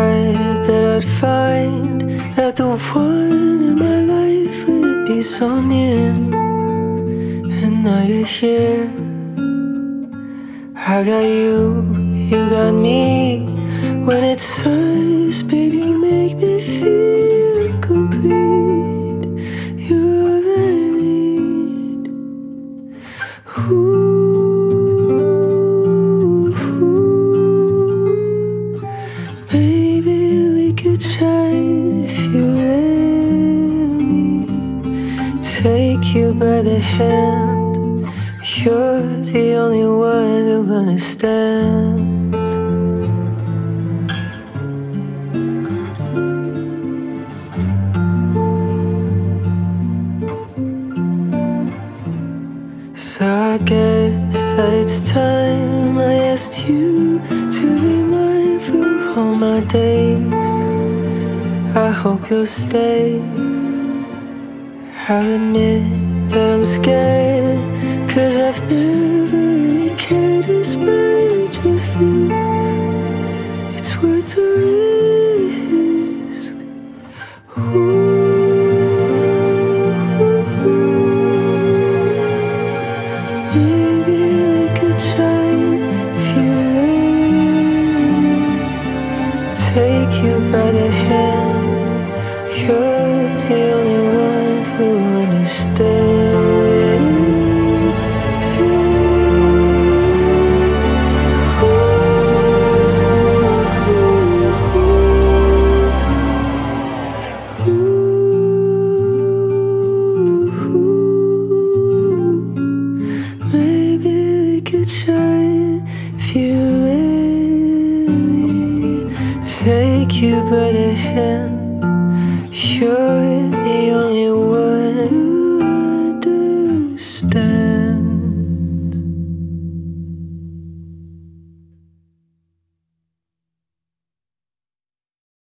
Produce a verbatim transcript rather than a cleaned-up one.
thought that I'd find that the one in my life would be so near, and now you're here. I got you, you got me. When it's us, baby, you make me feel complete. You're all I need. Ooh. Maybe we could try if you let me take you by the hand. You're the only one who understands. So I guess that it's time I asked you to be mine for all my days. I hope you'll stay. I'll admit that I'm scared, 'cause I've never really cared as much as this. It's worth the risk. Ooh. Maybe we could try if you let me take you by the hand. You're the only one who understands. Maybe we could try if you let me take you by the hand. You're